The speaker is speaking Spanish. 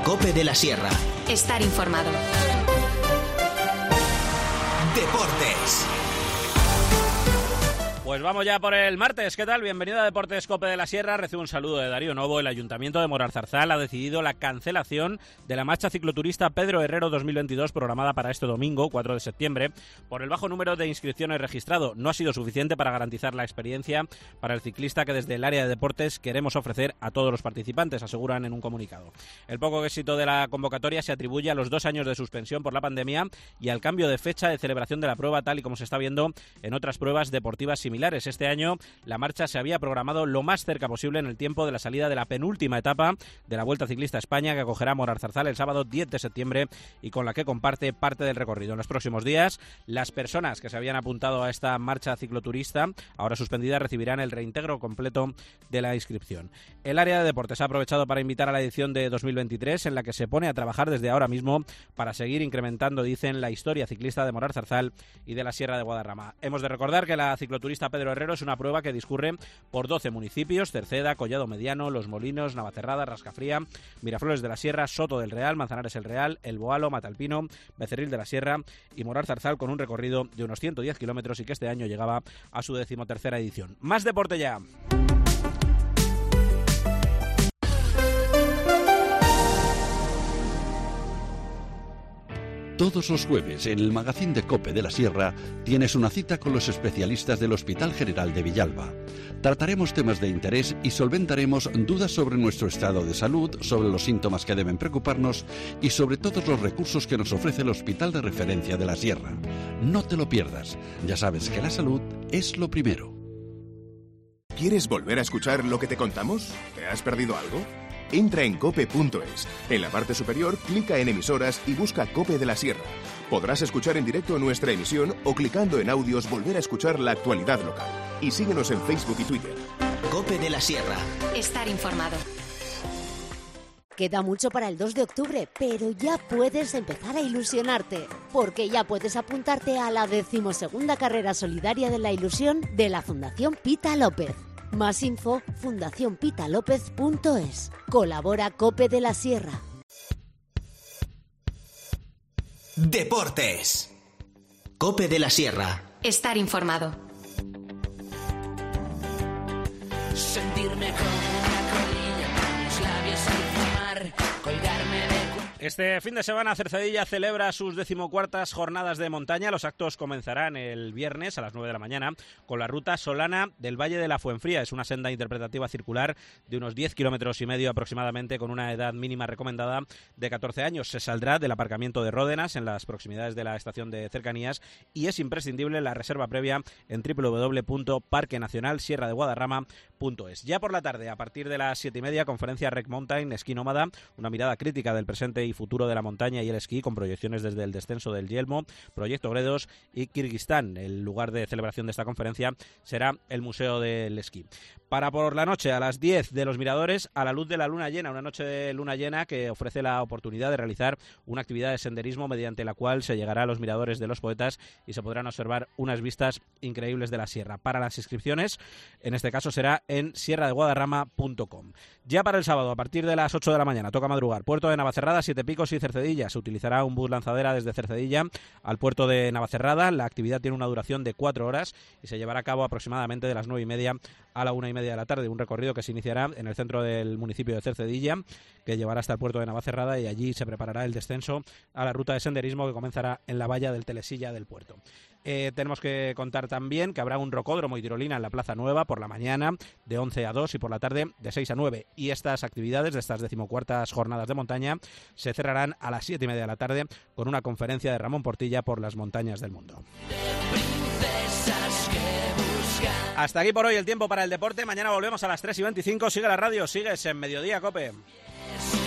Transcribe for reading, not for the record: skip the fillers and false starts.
COPE de la Sierra. Estar informado. Deportes. Pues vamos ya por el martes. ¿Qué tal? Bienvenido a Deportes COPE de la Sierra. Recibe un saludo de Darío Novo. El Ayuntamiento de Moralzarzal ha decidido la cancelación de la marcha cicloturista Pedro Herrero 2022 programada para este domingo, 4 de septiembre, por el bajo número de inscripciones registrado. No ha sido suficiente para garantizar la experiencia para el ciclista que desde el área de deportes queremos ofrecer a todos los participantes, aseguran en un comunicado. El poco éxito de la convocatoria se atribuye a los 2 años de suspensión por la pandemia y al cambio de fecha de celebración de la prueba, tal y como se está viendo en otras pruebas deportivas similares. Este año la marcha se había programado lo más cerca posible en el tiempo de la salida de la penúltima etapa de la Vuelta Ciclista a España, que acogerá Moralzarzal el sábado 10 de septiembre y con la que comparte parte del recorrido. En los próximos días, las personas que se habían apuntado a esta marcha cicloturista, ahora suspendida, recibirán el reintegro completo de la inscripción. El área de deportes ha aprovechado para invitar a la edición de 2023, en la que se pone a trabajar desde ahora mismo para seguir incrementando, dicen, la historia ciclista de Moralzarzal y de la Sierra de Guadarrama. Hemos de recordar que la cicloturista Pedro Herrero es una prueba que discurre por 12 municipios: Cerceda, Collado Mediano, Los Molinos, Navacerrada, Rascafría, Miraflores de la Sierra, Soto del Real, Manzanares el Real, El Boalo, Matalpino, Becerril de la Sierra y Moralzarzal, con un recorrido de unos 110 kilómetros y que este año llegaba a su 13ª edición. Más deporte ya. Todos los jueves, en el magazín de COPE de la Sierra, tienes una cita con los especialistas del Hospital General de Villalba. Trataremos temas de interés y solventaremos dudas sobre nuestro estado de salud, sobre los síntomas que deben preocuparnos y sobre todos los recursos que nos ofrece el Hospital de Referencia de la Sierra. No te lo pierdas. Ya sabes que la salud es lo primero. ¿Quieres volver a escuchar lo que te contamos? ¿Te has perdido algo? Entra en cope.es. En la parte superior, clica en emisoras y busca COPE de la Sierra. Podrás escuchar en directo nuestra emisión o clicando en audios volver a escuchar la actualidad local. Y síguenos en Facebook y Twitter. COPE de la Sierra. Estar informado. Queda mucho para el 2 de octubre, pero ya puedes empezar a ilusionarte, porque ya puedes apuntarte a la 12ª carrera solidaria de la ilusión de la Fundación Pita López. Más info, fundacionpitalopez.es. Colabora COPE de la Sierra. Deportes. COPE de la Sierra. Estar informado. Sentirme como una colilla, con los labios sin fumar, colgarme de... Este fin de semana Cercedilla celebra sus 14ª jornadas de montaña. Los actos comenzarán el viernes a las 9 de la mañana con la ruta Solana del Valle de la Fuenfría. Es una senda interpretativa circular de unos 10,5 kilómetros aproximadamente, con una edad mínima recomendada de 14 años. Se saldrá del aparcamiento de Ródenas, en las proximidades de la estación de cercanías, y es imprescindible la reserva previa en www.parquenacionalsierradeguadarrama.es. Ya por la tarde, a partir de las 7:30, conferencia Rec Mountain Esquí Nómada, una mirada crítica del presente y futuro de la montaña y el esquí, con proyecciones desde el descenso del Yelmo, Proyecto Gredos y Kirguistán. El lugar de celebración de esta conferencia será el Museo del Esquí. Para por la noche, a las 10, de los Miradores a la luz de la luna llena, una noche de luna llena que ofrece la oportunidad de realizar una actividad de senderismo mediante la cual se llegará a los Miradores de los Poetas y se podrán observar unas vistas increíbles de la sierra. Para las inscripciones, en este caso será en sierradeguadarrama.com. Ya para el sábado, a partir de las 8 de la mañana, toca madrugar. Puerto de Navacerrada, Siete Picos y Cercedilla. Se utilizará un bus lanzadera desde Cercedilla al puerto de Navacerrada. La actividad tiene una duración de 4 horas y se llevará a cabo aproximadamente de las 9:30 a la 1:30 de la tarde. Un recorrido que se iniciará en el centro del municipio de Cercedilla, que llevará hasta el puerto de Navacerrada, y allí se preparará el descenso a la ruta de senderismo que comenzará en la valla del Telesilla del puerto. Tenemos que contar también que habrá un rocódromo y tirolina en la Plaza Nueva por la mañana de 11 a 2 y por la tarde de 6 a 9. Y estas actividades de estas 14ª jornadas de montaña se cerrarán a las 7:30 de la tarde con una conferencia de Ramón Portilla por las montañas del mundo. Hasta aquí por hoy el tiempo para el deporte. Mañana volvemos a las 3:25. Sigue la radio, sigues en Mediodía COPE.